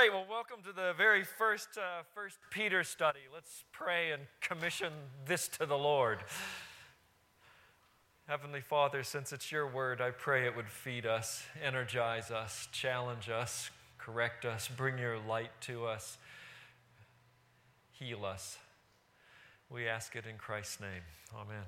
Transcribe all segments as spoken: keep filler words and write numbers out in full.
right, well, welcome to the very first uh, First Peter study. Let's pray and commission this to the Lord. Heavenly Father, since it's your word, I pray it would feed us, energize us, challenge us, correct us, bring your light to us, heal us. We ask it in Christ's name. Amen.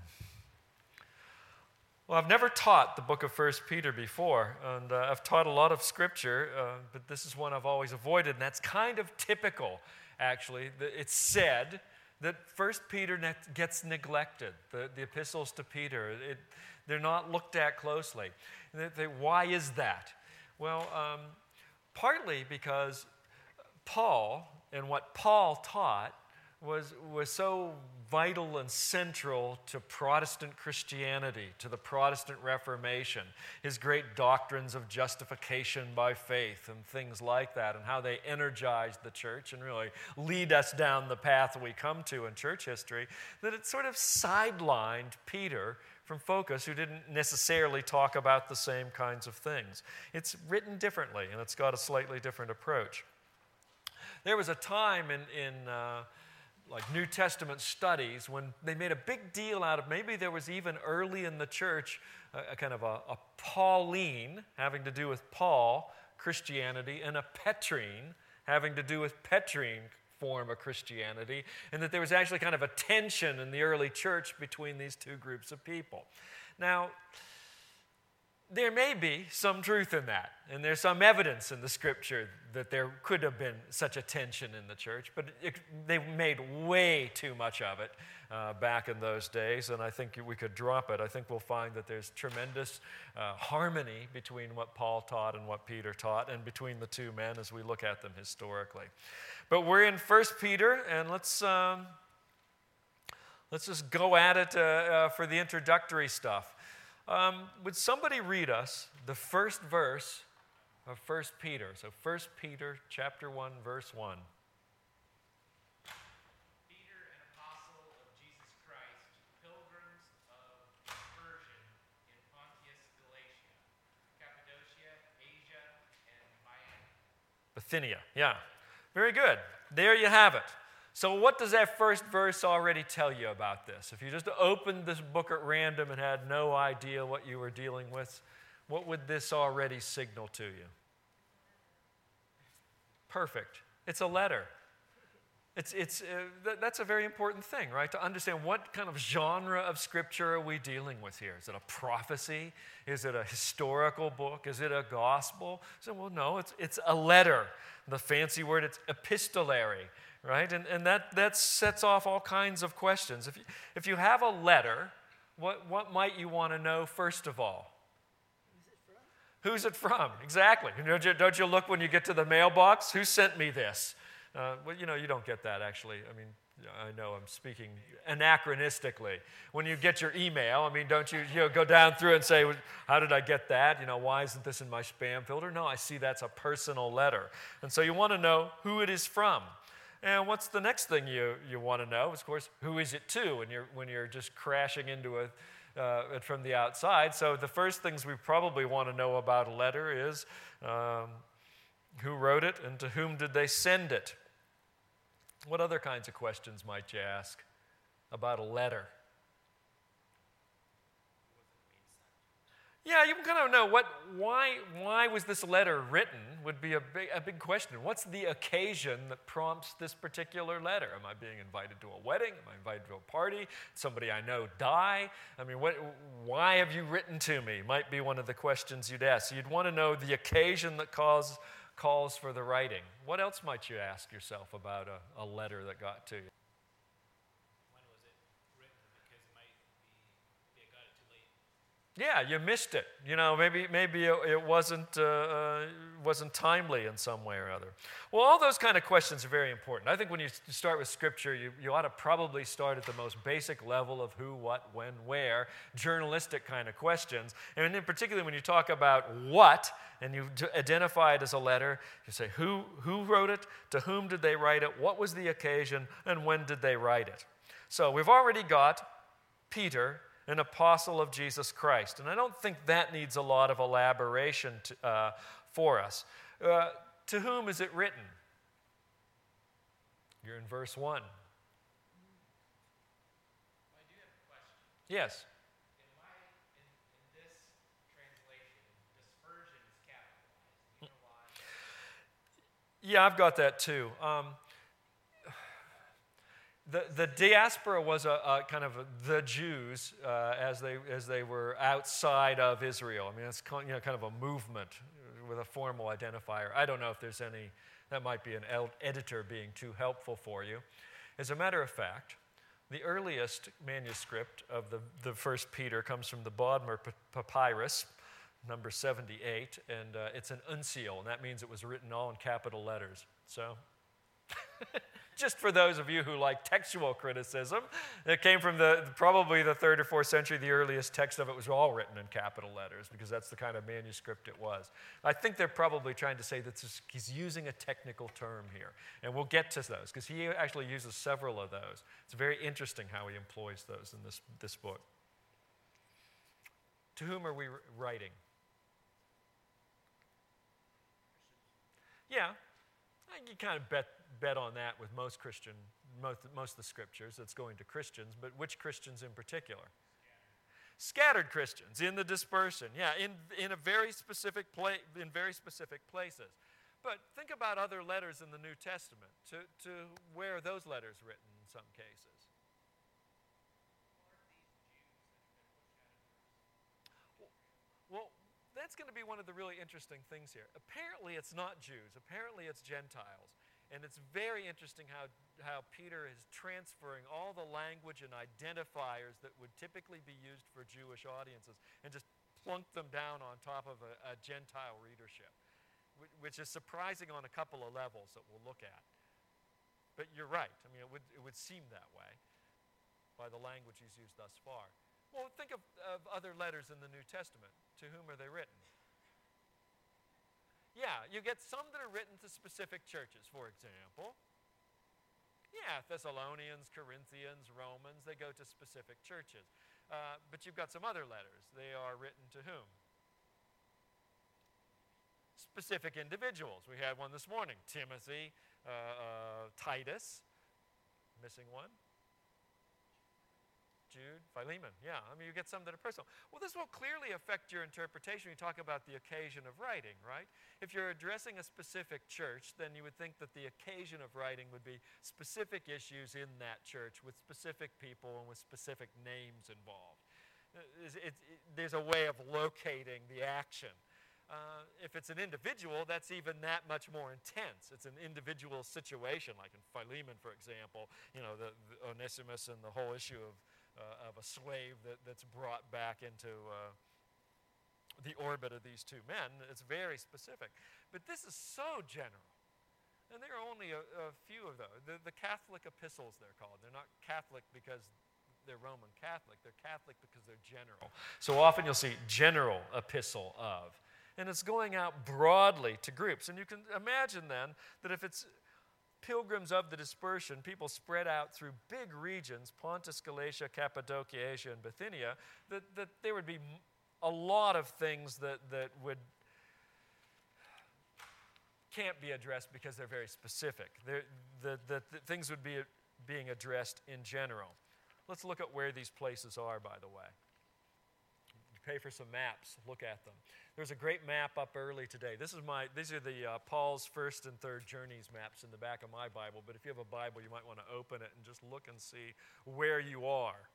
Well, I've never taught the book of First Peter before, and uh, I've taught a lot of scripture, uh, but this is one I've always avoided, and that's kind of typical, actually. It's said that First Peter ne- gets neglected, the, the epistles to Peter. It, they're not looked at closely. They, they, why is that? Well, um, partly because Paul, and what Paul taught, was, was so vital and central to Protestant Christianity, to the Protestant Reformation, his great doctrines of justification by faith and things like that, and how they energized the church and really lead us down the path we come to in church history, that it sort of sidelined Peter from focus, who didn't necessarily talk about the same kinds of things. It's written differently, and it's got a slightly different approach. There was a time in, in uh, like New Testament studies when they made a big deal out of, maybe there was even early in the church a, a kind of a, a Pauline having to do with Paul Christianity and a Petrine having to do with Petrine form of Christianity, and that there was actually kind of a tension in the early church between these two groups of people. Now, there may be some truth in that, and there's some evidence in the scripture that there could have been such a tension in the church, but it, they made way too much of it uh, back in those days, and I think we could drop it. I think we'll find that there's tremendous uh, harmony between what Paul taught and what Peter taught, and between the two men as we look at them historically. But we're in First Peter, and let's um, let's just go at it uh, uh, for the introductory stuff. Um, would somebody read us the first verse of First Peter? So First Peter chapter one, verse one. Peter, an apostle of Jesus Christ, pilgrims of Persia in Pontus, Galatia, Cappadocia, Asia, and Bithynia. Bithynia, yeah. Very good. There you have it. So what does that first verse already tell you about this? If you just opened this book at random and had no idea what you were dealing with, what would this already signal to you? Perfect. It's a letter. It's, it's, uh, th- that's a very important thing, right? To understand what kind of genre of scripture are we dealing with here. Is it a prophecy? Is it a historical book? Is it a gospel? So, well, no, it's, it's a letter. The fancy word, it's epistolary. Right? And, and that, that sets off all kinds of questions. If you, if you have a letter, what, what might you want to know first of all? Who's it from? Who's it from? Exactly. Don't you, don't you look when you get to the mailbox? Who sent me this? Uh, well, you know, you don't get that actually. I mean, I know I'm speaking anachronistically. When you get your email, I mean, don't you, you know, go down through and say, how did I get that? You know, why isn't this in my spam filter? No, I see that's a personal letter. And so you want to know who it is from. And what's the next thing you, you want to know? Of course, who is it to when you're, when you're just crashing into it, uh, it from the outside? So the first things we probably want to know about a letter is um, who wrote it and to whom did they send it? What other kinds of questions might you ask about a letter? Yeah, you can kind of know what, why, why was this letter written would be a big, a big question. What's the occasion that prompts this particular letter? Am I being invited to a wedding? Am I invited to a party? Did somebody I know die? I mean, what, why have you written to me? Might be one of the questions you'd ask. So you'd want to know the occasion that cause, calls for the writing. What else might you ask yourself about a, a letter that got to you? Yeah, you missed it. You know, maybe maybe it, it wasn't uh, uh, wasn't timely in some way or other. Well, all those kind of questions are very important. I think when you start with Scripture, you, you ought to probably start at the most basic level of who, what, when, where, journalistic kind of questions. And in particular, when you talk about what, and you identify it as a letter, you say who who wrote it, to whom did they write it, what was the occasion, and when did they write it. So we've already got Peter, an apostle of Jesus Christ. And I don't think that needs a lot of elaboration to, uh, for us. Uh, to whom is it written? You're in verse one. I do have a question. Yes. In my in, in this translation, dispersion is capitalized. Do you know why? Yeah, I've got that too. Um, the the diaspora was a, a kind of a, the Jews uh, as they as they were outside of Israel. I mean, it's kind, you know, kind of a movement with a formal identifier. I don't know if there's any. That might be an el- editor being too helpful for you. As a matter of fact, the earliest manuscript of the, the First Peter comes from the Bodmer P- Papyrus, number seventy-eight, and uh, it's an uncial, and that means it was written all in capital letters. So, just for those of you who like textual criticism, it came from the probably the third or fourth century. The earliest text of it was all written in capital letters because that's the kind of manuscript it was. I think they're probably trying to say that this is, he's using a technical term here, and we'll get to those because he actually uses several of those. It's very interesting how he employs those in this, this book. To whom are we writing? Yeah, you kind of bet bet on that with most Christian, most, most of the scriptures. It's going to Christians, but which Christians in particular? Scattered, Scattered Christians in the dispersion. Yeah, in in a very specific place, in very specific places. But think about other letters in the New Testament. To to where are those letters written in some cases? Well, that's going to be one of the really interesting things here. Apparently, it's not Jews. Apparently, it's Gentiles. And it's very interesting how, how Peter is transferring all the language and identifiers that would typically be used for Jewish audiences and just plunk them down on top of a, a Gentile readership, which is surprising on a couple of levels that we'll look at. But you're right. I mean, it would, it would seem that way by the language he's used thus far. Well, think of, of other letters in the New Testament. To whom are they written? Yeah, you get some that are written to specific churches, for example. Yeah, Thessalonians, Corinthians, Romans, they go to specific churches. Uh, but you've got some other letters. They are written to whom? Specific individuals. We had one this morning, Timothy, uh, uh, Titus, missing one. Jude, Philemon, yeah. I mean, you get some that are personal. Well, this will clearly affect your interpretation when you talk about the occasion of writing, right? If you're addressing a specific church, then you would think that the occasion of writing would be specific issues in that church with specific people and with specific names involved. It, it, it, there's a way of locating the action. Uh, if it's an individual, that's even that much more intense. It's an individual situation, like in Philemon, for example, you know, the, the Onesimus and the whole issue of Uh, of a slave that, that's brought back into uh, the orbit of these two men. It's very specific. But this is so general. And there are only a, a few of those. The, the Catholic epistles, they're called. They're not Catholic because they're Roman Catholic. They're Catholic because they're general. So often you'll see general epistle of. And it's going out broadly to groups. And you can imagine then that if it's pilgrims of the dispersion, people spread out through big regions, Pontus, Galatia, Cappadocia, Asia, and Bithynia, that, that there would be a lot of things that, that would can't be addressed because they're very specific. They're, the, the, the things would be being addressed in general. Let's look at where these places are, by the way. You pay for some maps, look at them. There's a great map up early today. This is my, these are the uh, Paul's first and third journeys maps in the back of my Bible, but if you have a Bible, you might want to open it and just look and see where you are.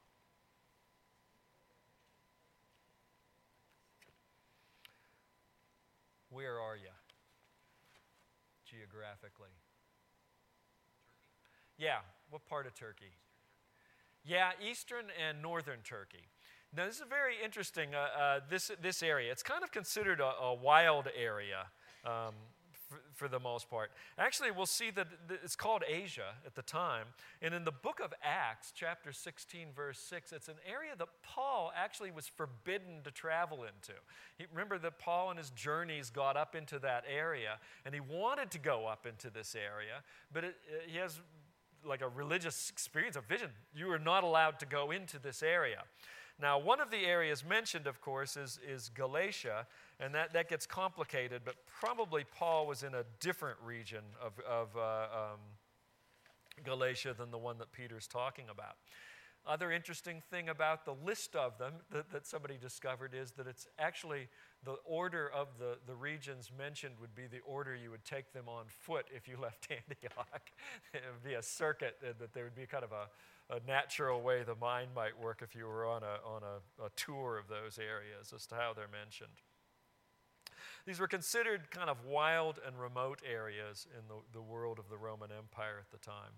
Where are you geographically? Turkey. Yeah, what part of Turkey? Yeah, eastern and northern Turkey. Now, this is very interesting, uh, uh, this, this area. It's kind of considered a, a wild area um, for, for the most part. Actually, we'll see that it's called Asia at the time. And in the book of Acts, chapter sixteen, verse six, it's an area that Paul actually was forbidden to travel into. He, remember that Paul in his journeys got up into that area, and he wanted to go up into this area, but it, it, he has like a religious experience, a vision. You are not allowed to go into this area. Now, one of the areas mentioned, of course, is, is Galatia, and that, that gets complicated, but probably Paul was in a different region of, of uh, um, Galatia than the one that Peter's talking about. Other interesting thing about the list of them that, that somebody discovered is that it's actually the order of the, the regions mentioned would be the order you would take them on foot if you left Antioch. It would be a circuit, and that there would be kind of a, a natural way the mind might work if you were on, a, on a, a tour of those areas as to how they're mentioned. These were considered kind of wild and remote areas in the, the world of the Roman Empire at the time.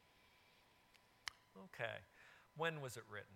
Okay. When was it written?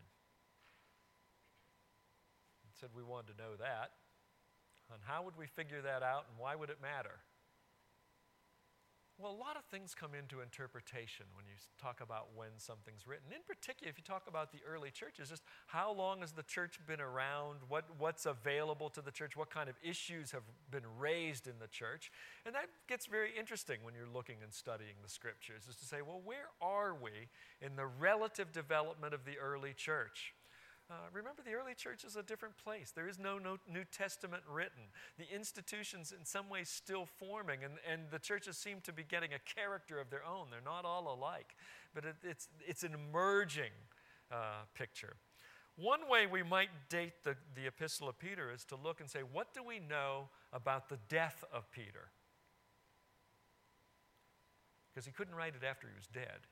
It said we wanted to know that. And how would we figure that out, and why would it matter? Well, a lot of things come into interpretation when you talk about when something's written. In particular, if you talk about the early churches, just how long has the church been around, what, what's available to the church, what kind of issues have been raised in the church. And that gets very interesting when you're looking and studying the scriptures, is to say, well, where are we in the relative development of the early church? Uh, remember, the early church is a different place. There is no, no New Testament written. The institution's in some ways still forming, and, and the churches seem to be getting a character of their own. They're not all alike, but it, it's, it's an emerging uh, picture. One way we might date the, the Epistle of Peter is to look and say, what do we know about the death of Peter? Because he couldn't write it after he was dead.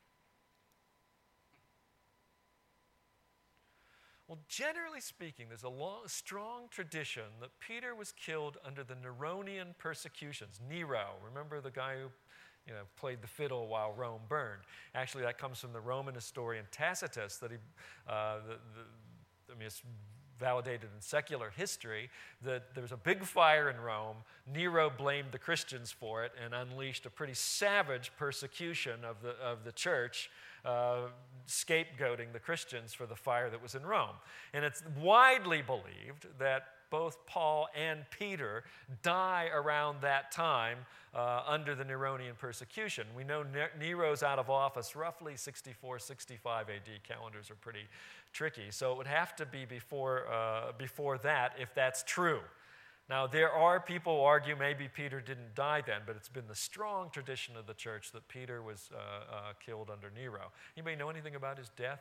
Well, generally speaking, there's a long, strong tradition that Peter was killed under the Neronian persecutions. Nero, remember the guy who you know, played the fiddle while Rome burned? Actually, that comes from the Roman historian Tacitus. That he, uh, the, the, I mean, it's validated in secular history that there was a big fire in Rome. Nero blamed the Christians for it and unleashed a pretty savage persecution of the of the church. Uh, scapegoating the Christians for the fire that was in Rome. And it's widely believed that both Paul and Peter die around that time uh, under the Neronian persecution. We know Nero's out of office roughly sixty-four, sixty-five A D. Calendars are pretty tricky. So it would have to be before, uh, before that if that's true. Now, there are people who argue maybe Peter didn't die then, but it's been the strong tradition of the church that Peter was uh, uh, killed under Nero. Anybody know anything about his death?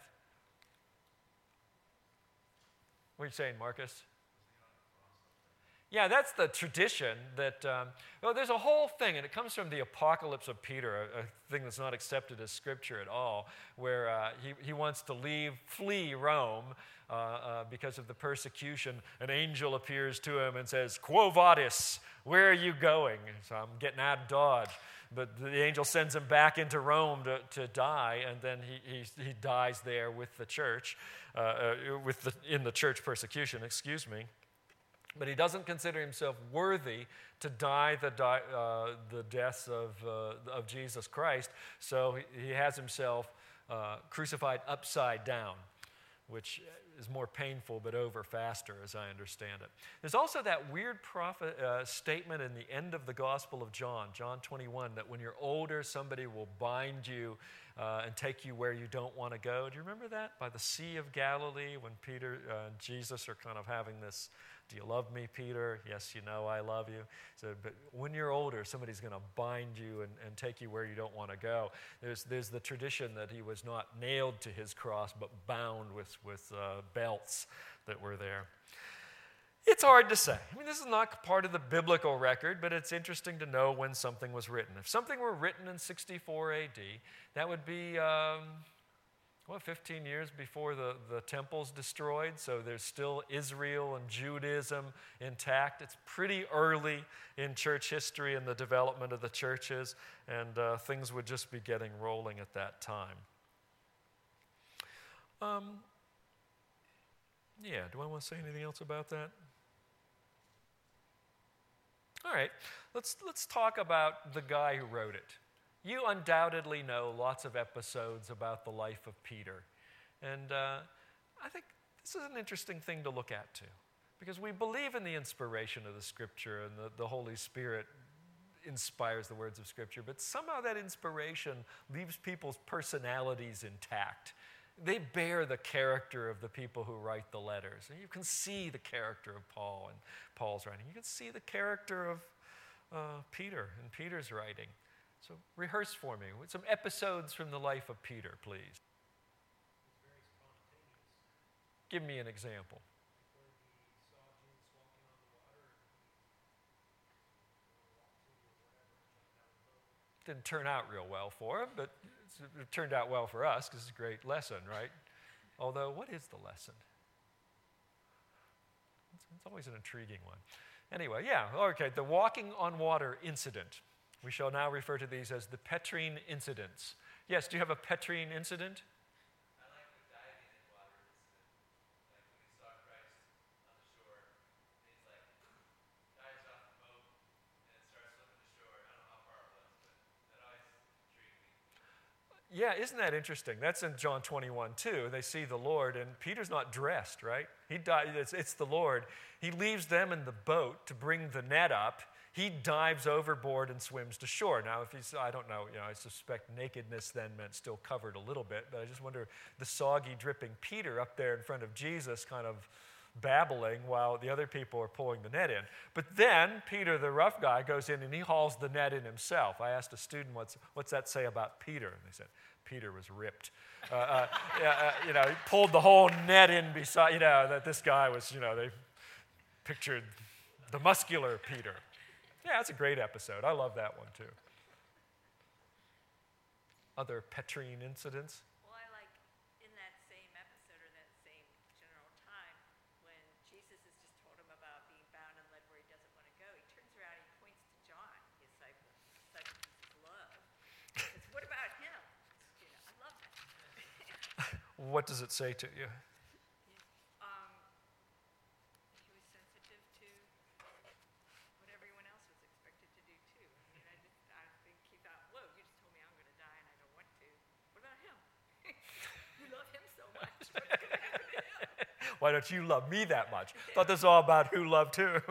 What are you saying, Marcus? Yeah, that's the tradition that, um, well, there's a whole thing, and it comes from the Apocalypse of Peter, a, a thing that's not accepted as scripture at all, where uh, he, he wants to leave, flee Rome uh, uh, because of the persecution. An angel appears to him and says, Quo vadis, where are you going? So I'm getting out of Dodge. But the angel sends him back into Rome to, to die, and then he, he, he dies there with the church, uh, uh, with the, in the church persecution, excuse me. But he doesn't consider himself worthy to die the, di- uh, the deaths of, uh, of Jesus Christ, so he, he has himself uh, crucified upside down, which is more painful but over faster, as I understand it. There's also that weird prophet, uh, statement in the end of the Gospel of John, John twenty-one, that when you're older, somebody will bind you uh, and take you where you don't want to go. Do you remember that? By the Sea of Galilee, when Peter uh, and Jesus are kind of having this, do you love me, Peter? Yes, you know I love you. So, but when you're older, somebody's going to bind you and, and take you where you don't want to go. There's, there's the tradition that he was not nailed to his cross, but bound with, with uh, belts that were there. It's hard to say. I mean, this is not part of the biblical record, but it's interesting to know when something was written. If something were written in sixty-four A D, that would be... Um, Well, fifteen years before the, the temple's destroyed, so there's still Israel and Judaism intact. It's pretty early in church history and the development of the churches, and uh, things would just be getting rolling at that time. Um, yeah, do I want to say anything else about that? All right, let's, let's talk about the guy who wrote it. You undoubtedly know lots of episodes about the life of Peter. And uh, I think this is an interesting thing to look at, too. Because we believe in the inspiration of the Scripture, and the, the Holy Spirit inspires the words of Scripture. But somehow that inspiration leaves people's personalities intact. they bear the character of the people who write the letters. And you can see the character of Paul and Paul's writing. You can see the character of uh, Peter and Peter's writing. So rehearse for me with some episodes from the life of Peter, please. It's very spontaneous. Give me an example. Where he saw Jesus walking on the water and he walked to or whatever and jumped out of the boat. Didn't turn out real well for him, but it turned out well for us because it's a great lesson, right? Although, what is the lesson? It's, it's always an intriguing one. Anyway, yeah, okay, the walking on water incident. We shall now refer to these as the Petrine incidents. Yes, do you have a Petrine incident? I like the diving in water incident. Like when he saw Christ on the shore, and he's like, dives off the boat, and it starts swimming to shore. I don't know how far it was, but that always intrigued me. Yeah, isn't that interesting? That's in John twenty-one too. They see the Lord, and Peter's not dressed, right? He di- it's, it's the Lord. He leaves them in the boat to bring the net up. He dives overboard and swims to shore. Now, if he's, I don't know, you know, I suspect nakedness then meant still covered a little bit, but I just wonder the soggy, dripping Peter up there in front of Jesus kind of babbling while the other people are pulling the net in. But then Peter, the rough guy, goes in and he hauls the net in himself. I asked a student, what's, what's that say about Peter? And they said, Peter was ripped. Uh, uh, yeah, uh, you know, he pulled the whole net in beside, you know, that this guy was, you know, they pictured the muscular Peter. Yeah, that's a great episode. I love that one too. Other Petrine incidents? Well, I like in that same episode or that same general time when Jesus has just told him about being bound and led where he doesn't want to go. He turns around and he points to John, his disciple, disciple Jesus loved. He says, "What about him?" You know, I love that. What does it say to you? Um, he was sensitive to what everyone else was expected to do too. I mean, I just, I think he thought, "Whoa, you just told me I'm going to die and I don't want to. What about him? You love him so much. What's going to happen to him?" Why don't you love me that much? Thought this was all about who loved whom.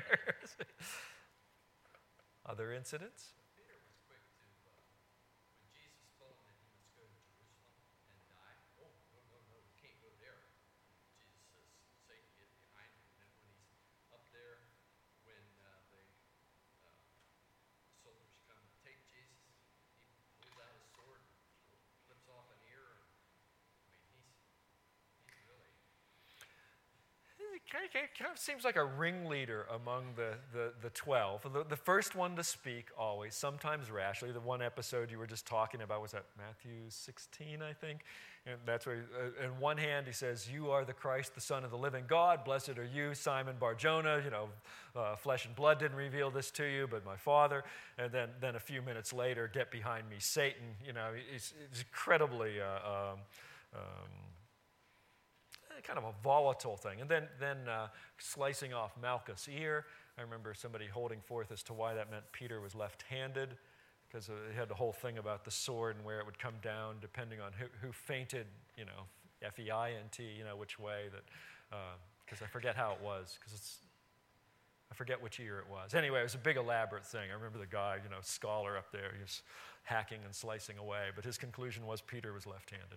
Other incidents? Peter was quick to, uh, when Jesus told him that he must go to Jerusalem and die, oh, no, no, no, you can't go there. Jesus says, Satan, get behind me. And then when he's up there, when uh, the uh, soldiers come to take Jesus, he pulls out his sword, flips off an ear. And, I mean, he's, he's really... He kind of, kind of seems like a ringleader among the, the, the twelve. The, the first one to speak always, sometimes rashly. The one episode you were just talking about, was that Matthew sixteen, I think? And that's where, uh, in one hand, he says, "You are the Christ, the Son of the living God. Blessed are you, Simon Bar-Jonah. You know, uh, flesh and blood didn't reveal this to you, but my Father." And then, then a few minutes later, "Get behind me, Satan." You know, he's, he's incredibly... Uh, um, um, kind of a volatile thing. And then, then uh, slicing off Malchus' ear. I remember somebody holding forth as to why that meant Peter was left-handed, because it had the whole thing about the sword and where it would come down depending on who, who feinted, you know, F E I N T, you know, which way that, because uh, I forget how it was, because it's, I forget which year it was. Anyway, it was a big elaborate thing. I remember the guy, you know, scholar up there, he was hacking and slicing away, but his conclusion was Peter was left-handed.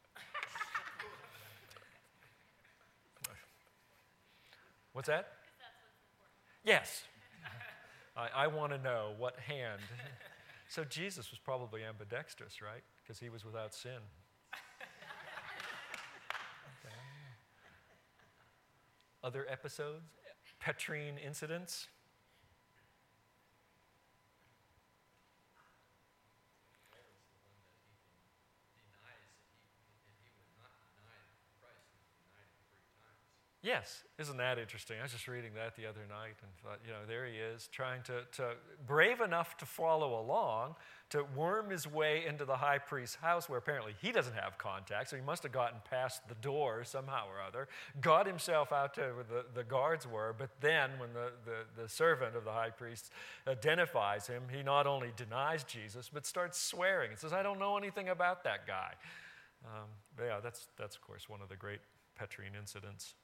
What's that? Because that's what's important. Yes. I, I want to know what hand. So Jesus was probably ambidextrous, right? Because he was without sin. Okay. Other episodes? Petrine incidents? Paul is the one that even denies that he, and he would not deny Christ, and he denied him three times. Yes, isn't that interesting? I was just reading that the other night and thought, you know, there he is, trying to, to brave enough to follow along, to worm his way into the high priest's house where apparently he doesn't have contact, so he must have gotten past the door somehow or other, got himself out to where the, the guards were, but then when the, the, the servant of the high priest identifies him, he not only denies Jesus, but starts swearing and says, "I don't know anything about that guy." Um, but yeah, that's, that's, of course, one of the great Petrine incidents.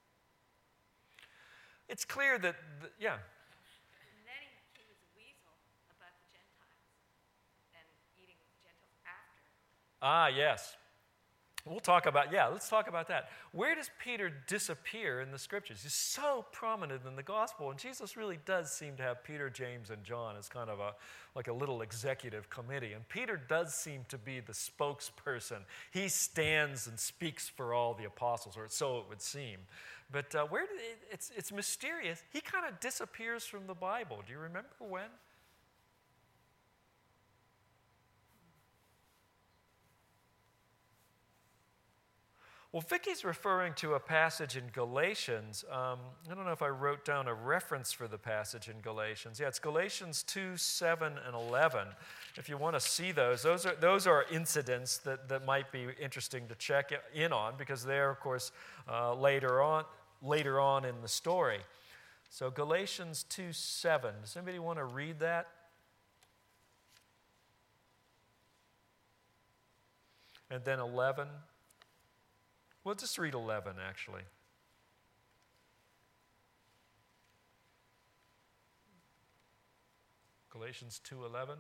It's clear that, the, yeah. And then he, he was a weasel about the Gentiles and eating with the Gentiles after. Ah, yes. We'll talk about, yeah, let's talk about that. Where does Peter disappear in the scriptures? He's so prominent in the gospel, and Jesus really does seem to have Peter, James, and John as kind of a, like a little executive committee. And Peter does seem to be the spokesperson. He stands and speaks for all the apostles, or so it would seem. But uh, where did it, it's, it's mysterious. He kind of disappears from the Bible. Do you remember when? Well, Vicky's referring to a passage in Galatians. Um, I don't know if I wrote down a reference for the passage in Galatians. Yeah, it's Galatians two, seven, and eleven. If you want to see those, those are, those are incidents that, that might be interesting to check in on, because they're, of course, uh, later on, later on in the story. So Galatians two, seven. Does anybody want to read that? And then eleven. We'll just read eleven, actually. Galatians two eleven.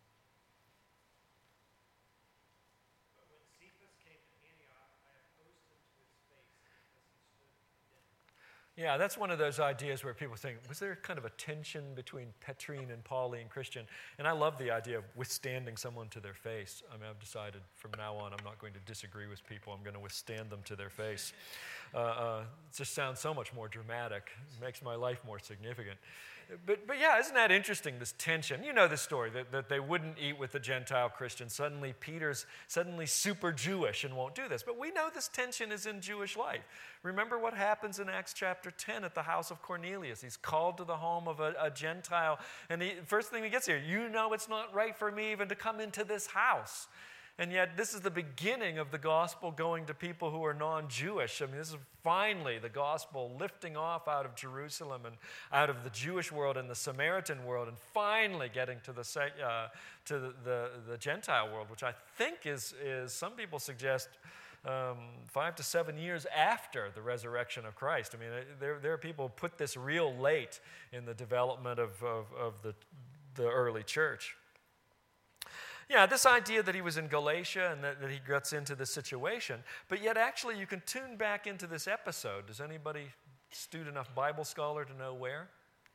But when Cephas came to Antioch, I opposed him to his face because he stood condemned. Yeah, that's one of those ideas where people think, was there kind of a tension between Petrine and Pauline Christian? And I love the idea of withstanding someone to their face. I mean, I've decided from now on I'm not going to disagree with people. I'm going to withstand them to their face. Uh, uh, it just sounds so much more dramatic. It makes my life more significant. But, but yeah, isn't that interesting, this tension? You know the story, that, that they wouldn't eat with the Gentile Christians. Suddenly Peter's suddenly super Jewish and won't do this. But we know this tension is in Jewish life. Remember what happens in Acts chapter ten at the house of Cornelius. He's called to the home of a, a Gentile. And the first thing he gets here, you know it's not right for me even to come into this house. And yet this is the beginning of the gospel going to people who are non-Jewish. I mean, this is finally the gospel lifting off out of Jerusalem and out of the Jewish world and the Samaritan world, and finally getting to the uh, to the, the, the Gentile world, which I think is, is some people suggest, um, five to seven years after the resurrection of Christ. I mean, there, there are people who put this real late in the development of, of, of the, the early church. Yeah, this idea that he was in Galatia and that, that he gets into this situation, but yet actually you can tune back into this episode. Does anybody astute enough Bible scholar to know where?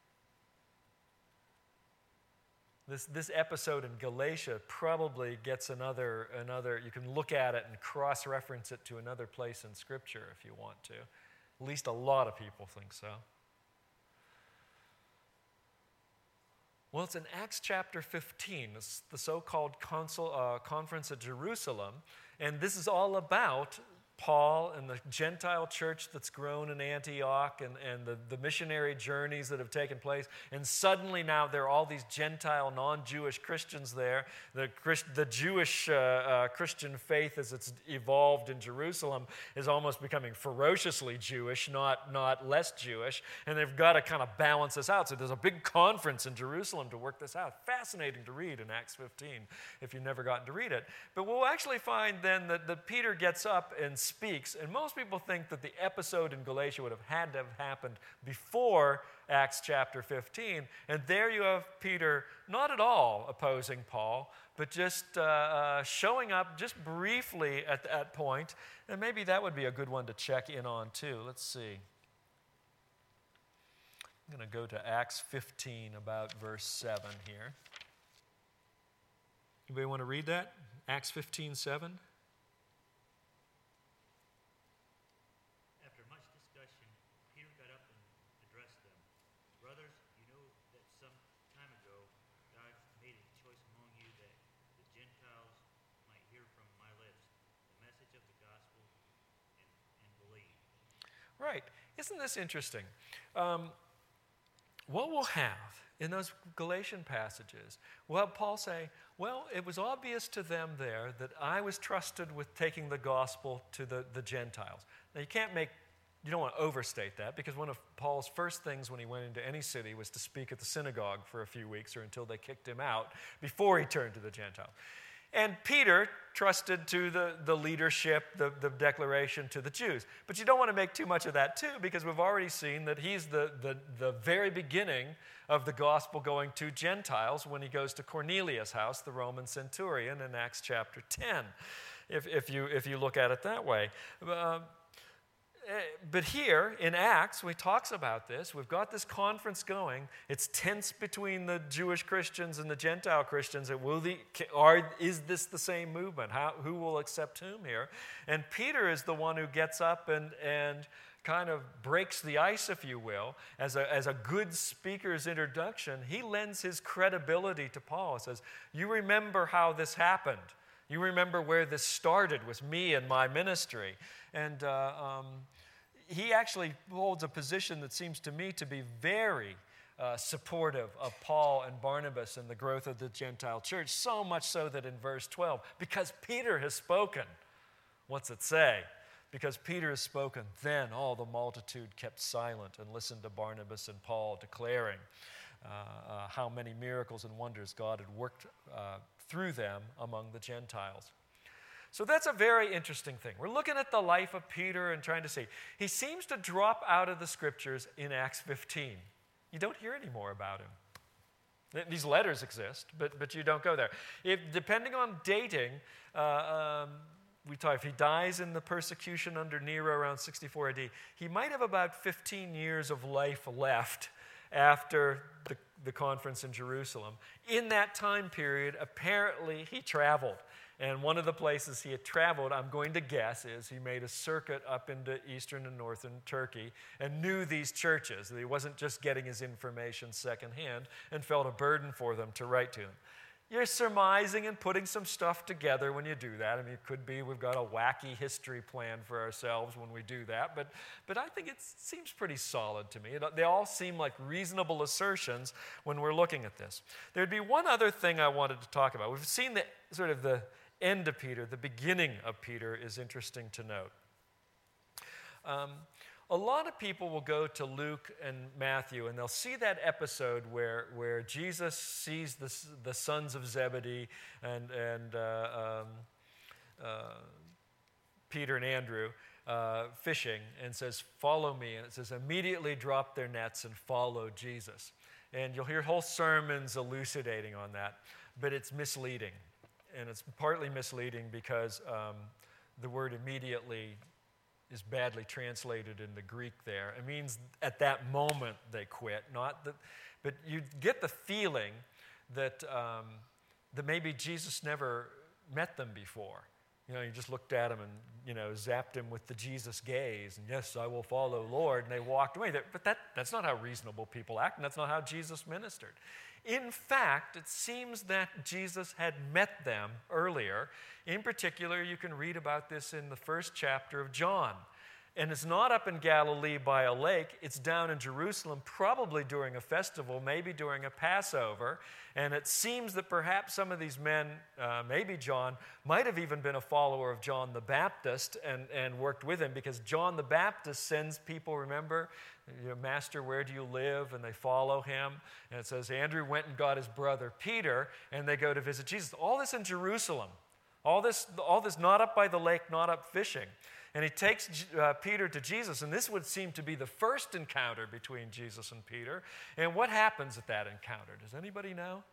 This, this episode in Galatia probably gets another, another, you can look at it and cross-reference it to another place in Scripture if you want to. At least a lot of people think so. Well, it's in Acts chapter fifteen, it's the so-called consul, uh, conference at Jerusalem, and this is all about Paul and the Gentile church that's grown in Antioch and, and the, the missionary journeys that have taken place. And suddenly now there are all these Gentile, non-Jewish Christians there. The, Christ, the Jewish uh, uh, Christian faith as it's evolved in Jerusalem is almost becoming ferociously Jewish, not, not less Jewish. And they've got to kind of balance this out. So there's a big conference in Jerusalem to work this out. Fascinating to read in Acts fifteen if you've never gotten to read it. But we'll actually find then that, that Peter gets up and speaks, and most people think that the episode in Galatia would have had to have happened before Acts chapter fifteen, and there you have Peter not at all opposing Paul, but just uh, uh, showing up just briefly at that point, and maybe that would be a good one to check in on too. Let's see. I'm going to go to Acts fifteen, about verse seven here. Anybody want to read that? Acts fifteen, seven? Right. Isn't this interesting? Um, what we'll have in those Galatian passages, we'll have Paul say, well, it was obvious to them there that I was trusted with taking the gospel to the, the Gentiles. Now, you can't make, you don't want to overstate that, because one of Paul's first things when he went into any city was to speak at the synagogue for a few weeks or until they kicked him out before he turned to the Gentiles. And Peter trusted to the, the leadership, the, the declaration to the Jews. But you don't want to make too much of that too, because we've already seen that he's the, the, the very beginning of the gospel going to Gentiles when he goes to Cornelius' house, the Roman centurion, in Acts chapter ten, if, if, you, if you look at it that way. Uh, But here in Acts, we talks about this. We've got this conference going. It's tense between the Jewish Christians and the Gentile Christians. And will the, are, is this the same movement? How, who will accept whom here? And Peter is the one who gets up and, and kind of breaks the ice, if you will. As a, as a good speaker's introduction, he lends his credibility to Paul. He says, you remember how this happened. You remember where this started with me and my ministry. And uh, um, he actually holds a position that seems to me to be very uh, supportive of Paul and Barnabas and the growth of the Gentile church, so much so that in verse twelve, because Peter has spoken, what's it say? Because Peter has spoken, then all the multitude kept silent and listened to Barnabas and Paul declaring uh, uh, how many miracles and wonders God had worked uh, through them among the Gentiles. So that's a very interesting thing. We're looking at the life of Peter and trying to see. He seems to drop out of the scriptures in Acts fifteen. You don't hear any more about him. These letters exist, but, but you don't go there. If, depending on dating, uh, um, we talk, if he dies in the persecution under Nero around sixty-four A D, he might have about fifteen years of life left after the, the conference in Jerusalem. In that time period, apparently he traveled. And one of the places he had traveled, I'm going to guess, is he made a circuit up into eastern and northern Turkey and knew these churches. That he wasn't just getting his information secondhand and felt a burden for them to write to them. You're surmising and putting some stuff together when you do that. I mean, it could be we've got a wacky history plan for ourselves when we do that, but, but I think it seems pretty solid to me. It, they all seem like reasonable assertions when we're looking at this. There'd be one other thing I wanted to talk about. We've seen the sort of the end of Peter, the beginning of Peter is interesting to note. Um, a lot of people will go to Luke and Matthew and they'll see that episode where, where Jesus sees the, the sons of Zebedee and, and uh, um, uh, Peter and Andrew uh, fishing and says, follow me. And it says, immediately drop their nets and follow Jesus. And you'll hear whole sermons elucidating on that, but it's misleading. And it's partly misleading because um, the word immediately is badly translated in the Greek there. It means at that moment they quit, not that, but you get the feeling that, um, that maybe Jesus never met them before. You know, you just looked at him and, you know, zapped him with the Jesus gaze, and yes, I will follow Lord, and they walked away. But that, that's not how reasonable people act, and that's not how Jesus ministered. In fact, it seems that Jesus had met them earlier. In particular, you can read about this in the first chapter of John. And it's not up in Galilee by a lake. It's down in Jerusalem, probably during a festival, maybe during a Passover. And it seems that perhaps some of these men, uh, maybe John, might have even been a follower of John the Baptist and, and worked with him, because John the Baptist sends people, remember, you know, Master, where do you live? And they follow him. And it says Andrew went and got his brother Peter, and they go to visit Jesus. All this in Jerusalem. All this, all this not up by the lake, not up fishing. And he takes uh, Peter to Jesus, and this would seem to be the first encounter between Jesus and Peter. And what happens at that encounter? Does anybody know?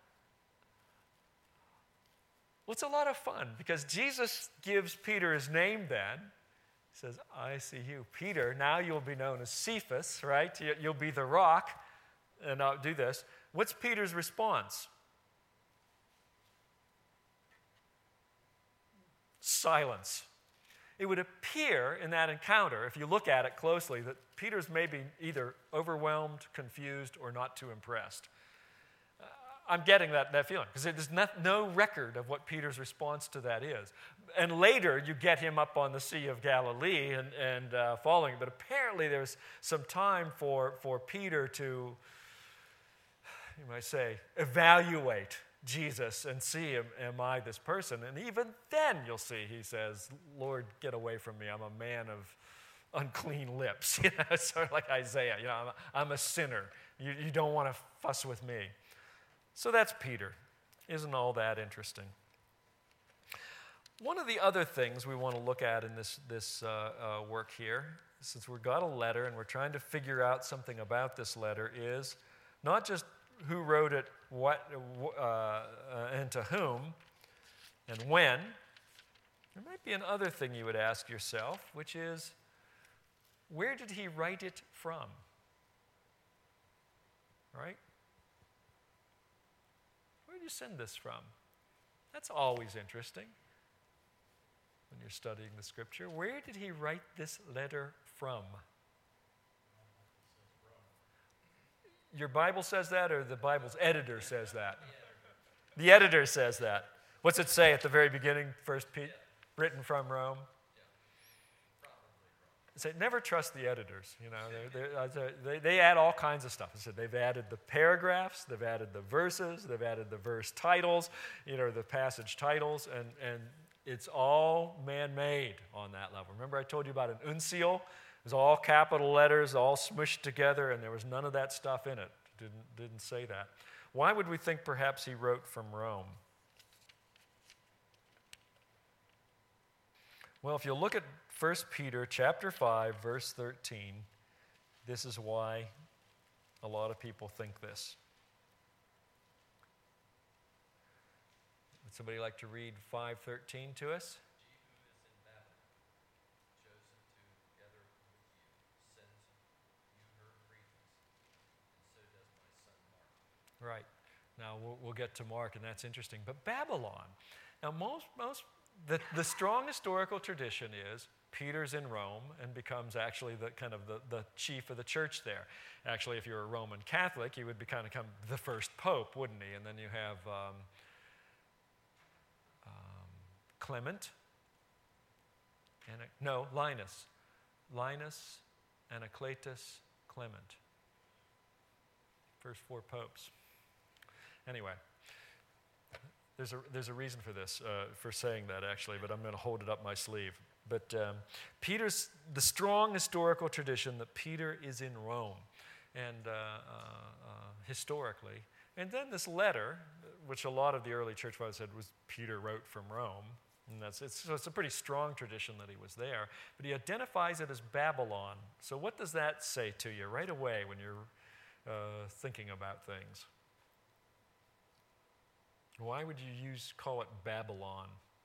Well, it's a lot of fun, because Jesus gives Peter his name then. He says, I see you, Peter. Now you'll be known as Cephas, right? You'll be the rock. And I'll do this. What's Peter's response? Silence. It would appear in that encounter, if you look at it closely, that Peter's maybe either overwhelmed, confused, or not too impressed. Uh, I'm getting that, that feeling, because there's not, no record of what Peter's response to that is. And later, you get him up on the Sea of Galilee and, and uh, following. But apparently, there's some time for, for Peter to, you might say, evaluate Jesus and see, am, am I this person? And even then you'll see he says, Lord, get away from me. I'm a man of unclean lips. You know, sort of like Isaiah. You know, I'm a, I'm a sinner. You, you don't want to fuss with me. So that's Peter. Isn't all that interesting? One of the other things we want to look at in this, this uh, uh, work here, since we've got a letter and we're trying to figure out something about this letter, is not just who wrote it, what, uh, uh, and to whom, and when. There might be another thing you would ask yourself, which is, where did he write it from? Right? Where did you send this from? That's always interesting when you're studying the Scripture. Where did he write this letter from? Your Bible says that, or the Bible's editor says that? The editor says that. What's it say at the very beginning, First Peter? Written from Rome? It said, never trust the editors. You know, they're, they're, they, they add all kinds of stuff. It said they've added the paragraphs, they've added the verses, they've added the verse titles, you know, the passage titles, and, and it's all man-made on that level. Remember I told you about an uncial? It was all capital letters, all smushed together, and there was none of that stuff in it. Didn't, didn't say that. Why would we think perhaps he wrote from Rome? Well, if you look at First Peter chapter five, verse thirteen, this is why a lot of people think this. Would somebody like to read five thirteen to us? He who is in Babylon, chosen together with you, sends you her greetings, and so does my son Mark. Right. Now, we'll, we'll get to Mark, and that's interesting. But Babylon, now most, most the, the strong historical tradition is Peter's in Rome and becomes actually the kind of the, the chief of the church there. Actually, if you're a Roman Catholic, he would be kind of become the first pope, wouldn't he? And then you have um, um, Clement, and no, Linus. Linus, Anacletus, Clement. First four popes. Anyway, there's a, there's a reason for this, uh, for saying that actually, but I'm going to hold it up my sleeve. But um, Peter's, the strong historical tradition that Peter is in Rome, and uh, uh, uh, historically. And then this letter, which a lot of the early church fathers said was Peter wrote from Rome. And that's, it's, so it's a pretty strong tradition that he was there. But he identifies it as Babylon. So what does that say to you right away when you're uh, thinking about things? Why would you use call it Babylon?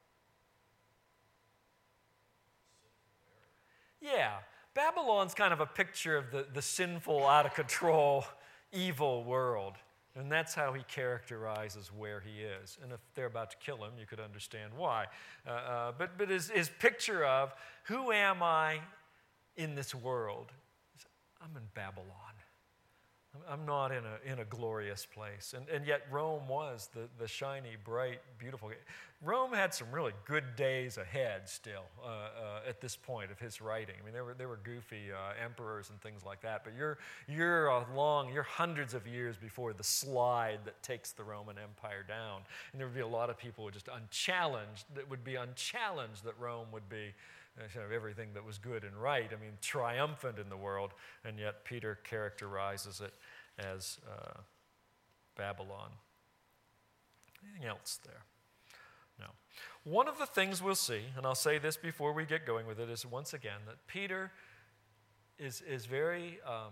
Yeah, Babylon's kind of a picture of the, the sinful, out of control, evil world. And that's how he characterizes where he is. And if they're about to kill him, you could understand why. Uh, uh, but but his, his picture of, who am I in this world? I'm in Babylon. I'm not in a in a glorious place. And, and yet Rome was the, the shiny, bright, beautiful. Rome had some really good days ahead still uh, uh, at this point of his writing. I mean, there were there were goofy uh, emperors and things like that. But you're you're a long, you're hundreds of years before the slide that takes the Roman Empire down. And there would be a lot of people who would just unchallenged, that would be unchallenged that Rome would be kind of everything that was good and right. I mean, triumphant in the world, and yet Peter characterizes it as uh, Babylon. Anything else there? No. One of the things we'll see, and I'll say this before we get going with it, is once again that Peter is, is very um,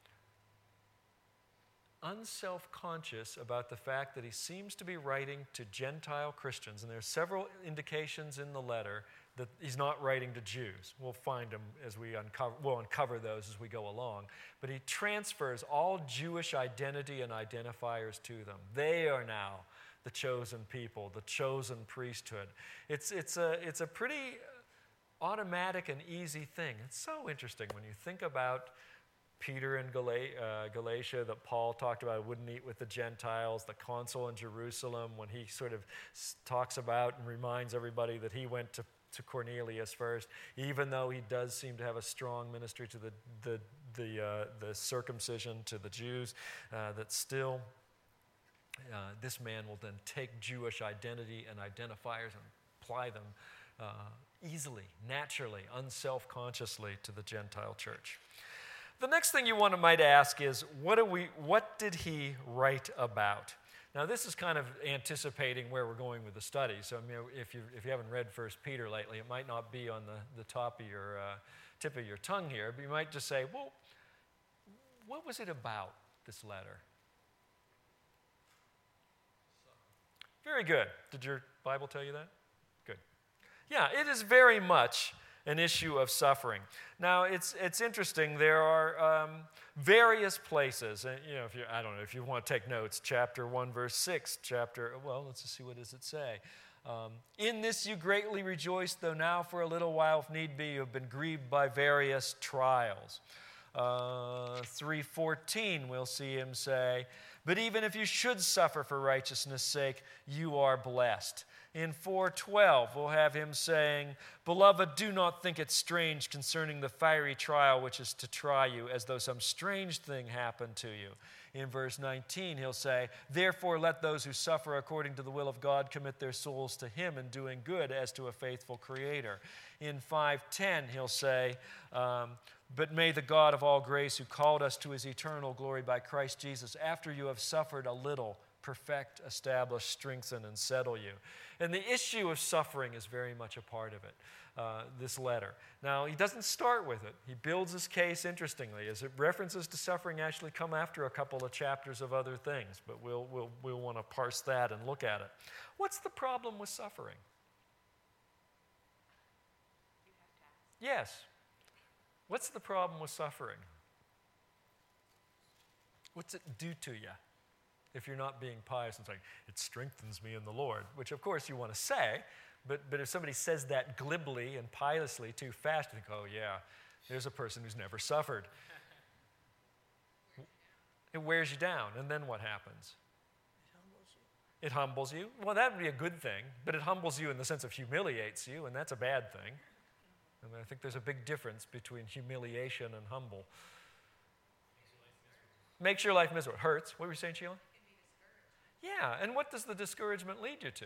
unself-conscious about the fact that he seems to be writing to Gentile Christians, and there are several indications in the letter that he's not writing to Jews. We'll find them as we uncover, we'll uncover those as we go along. But he transfers all Jewish identity and identifiers to them. They are now the chosen people, the chosen priesthood. It's, it's, a, it's a pretty automatic and easy thing. It's so interesting when you think about Peter in Gala- uh, Galatia that Paul talked about, wouldn't eat with the Gentiles, the consul in Jerusalem, when he sort of s- talks about and reminds everybody that he went to to Cornelius first, even though he does seem to have a strong ministry to the the the, uh, the circumcision to the Jews, uh, that still uh, this man will then take Jewish identity and identifiers and apply them uh, easily, naturally, unself-consciously to the Gentile church. The next thing you want to might ask is, what do we? What did he write about? Now, this is kind of anticipating where we're going with the study. So, I mean, if you if you haven't read First Peter lately, it might not be on the, the top of your uh, tip of your tongue here, but you might just say, well, what was it about, this letter? Very good. Did your Bible tell you that? Good. Yeah, it is very much an issue of suffering. Now, it's it's interesting. There are um, various places. And, you know, if you I don't know if you want to take notes. Chapter one, verse six. Chapter well, let's just see what does it say. Um, in this you greatly rejoice, though now for a little while, if need be, you have been grieved by various trials. Uh, three fourteen, we'll see him say, but even if you should suffer for righteousness' sake, you are blessed. In four twelve, we'll have him saying, beloved, do not think it strange concerning the fiery trial which is to try you, as though some strange thing happened to you. In verse nineteen, he'll say, therefore let those who suffer according to the will of God commit their souls to him in doing good as to a faithful Creator. In five ten, he'll say, um, but may the God of all grace, who called us to his eternal glory by Christ Jesus, after you have suffered a little, perfect, establish, strengthen, and settle you. And the issue of suffering is very much a part of it, uh, this letter. Now, he doesn't start with it. He builds his case interestingly, as it references to suffering actually come after a couple of chapters of other things, but we'll, we'll, we'll want to parse that and look at it. What's the problem with suffering? Yes. What's the problem with suffering? What's it do to you? If you're not being pious and saying, it strengthens me in the Lord, which of course you want to say, but, but if somebody says that glibly and piously too fast, you think, oh yeah, there's a person who's never suffered. It wears you down, and then what happens? It humbles you. It humbles you? Well, that would be a good thing, but it humbles you in the sense of humiliates you, and that's a bad thing. I mean, I think there's a big difference between humiliation and humble. Makes your life miserable. It hurts. What were you saying, Sheila? Yeah, and what does the discouragement lead you to?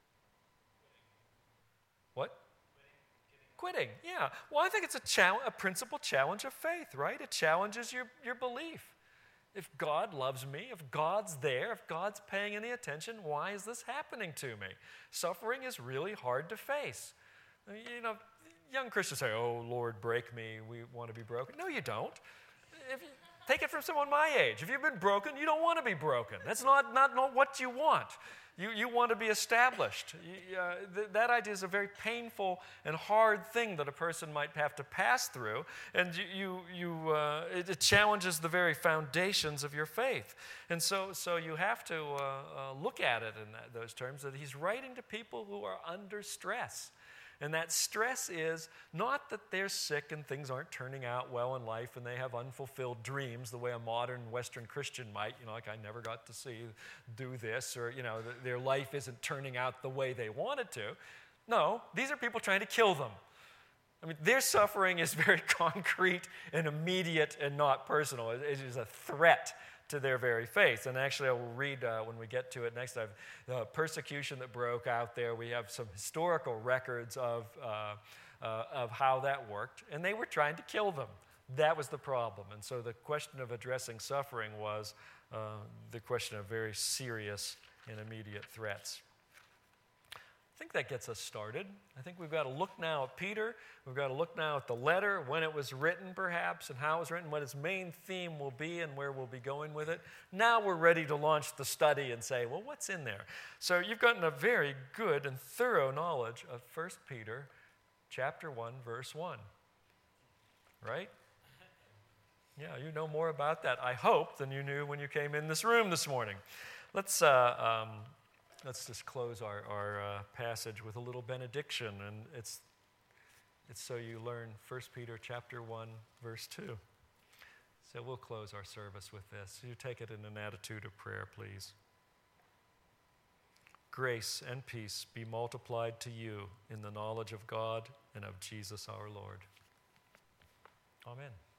What? Quitting. Yeah. Well, I think it's a, challenge, a principal challenge of faith, right? It challenges your, your belief. If God loves me, if God's there, if God's paying any attention, why is this happening to me? Suffering is really hard to face. You know, young Christians say, oh, Lord, break me. We want to be broken. No, you don't. If you, take it from someone my age. If you've been broken, you don't want to be broken. That's not, not, not what you want. You, you want to be established. You, uh, th- that idea is a very painful and hard thing that a person might have to pass through, and you, you, you, uh, it, it challenges the very foundations of your faith. And so, so you have to uh, uh, look at it in that, those terms, that he's writing to people who are under stress. And that stress is not that they're sick and things aren't turning out well in life and they have unfulfilled dreams the way a modern Western Christian might, you know, like I never got to see do this, or, you know, th- their life isn't turning out the way they wanted to. No, these are people trying to kill them. I mean, their suffering is very concrete and immediate and not personal. It, it is a threat to their very faith. And actually, I will read uh, when we get to it next time, the persecution that broke out there. We have some historical records of, uh, uh, of how that worked, and they were trying to kill them. That was the problem. And so the question of addressing suffering was uh, the question of very serious and immediate threats. I think that gets us started. I think we've got to look now at Peter. We've got to look now at the letter, when it was written perhaps, and how it was written, what its main theme will be and where we'll be going with it. Now we're ready to launch the study and say, well, what's in there? So you've gotten a very good and thorough knowledge of First Peter chapter one, verse one. Right? Yeah, you know more about that, I hope, than you knew when you came in this room this morning. Let's... Uh, um, Let's just close our, our uh, passage with a little benediction, and it's, it's so you learn First Peter chapter one, verse two. So we'll close our service with this. You take it in an attitude of prayer, please. Grace and peace be multiplied to you in the knowledge of God and of Jesus our Lord. Amen.